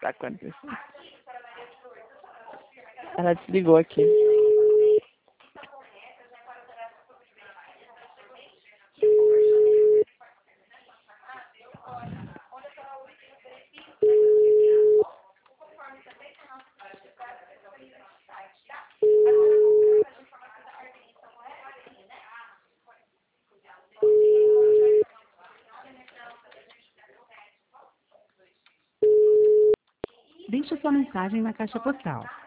Tá acontecendo. Ela desligou aqui. Deixe sua mensagem na caixa postal